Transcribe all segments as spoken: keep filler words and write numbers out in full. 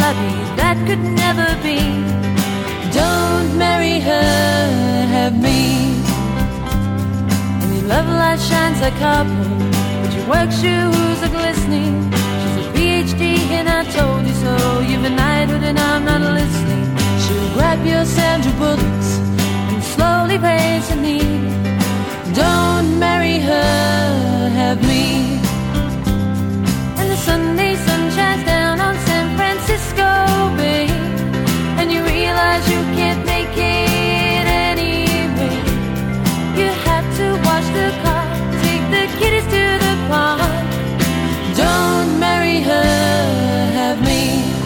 happy, that could never be. Don't marry her, have me. And your love light shines like copper, but your work shoes are glistening. She's a P H D and I told you so. You've a knighthood and I'm not listening. She'll grab your Sandra bullets and slowly raise her knee. Don't marry her, have me. And the Sunday sun shines down on San Francisco Bay, and you realize you can't make it anyway. You have to wash the car, take the kiddies to the park. Don't marry her, have me.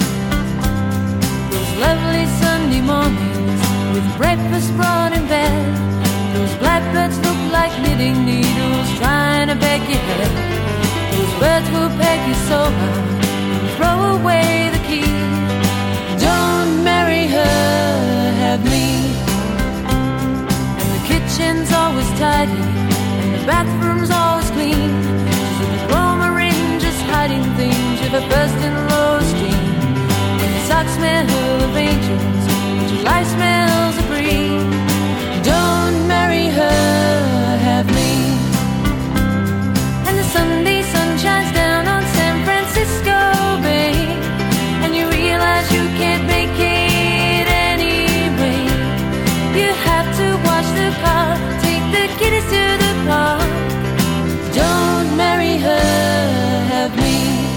Those lovely Sunday mornings with breakfast brought in bed, those blackbirds look like knitting needles trying to beg your head. Those birds will peg you so hard and throw away the key. Don't marry her, have me. And the kitchen's always tidy and the bathroom's always clean. She's a diploma ring just hiding things. You've a first-in-law steam. And your socks smell of angels, but your life smells of green. Don't marry her, have me. And the Sunday sun shines down on San Francisco Bay, and you realize you can't make it anyway. You have to wash the car, take the kiddies to the park. Don't marry her, have me.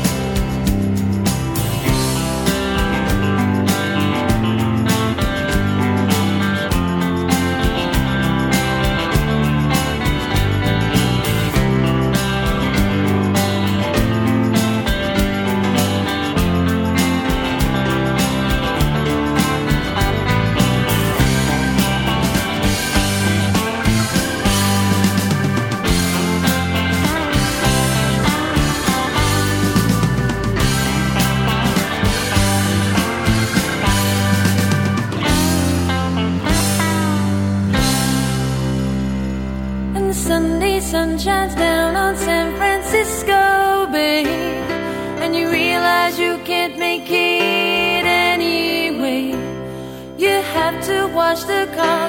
Sunday sun shines down on San Francisco Bay, and you realize you can't make it anyway. You have to wash the car,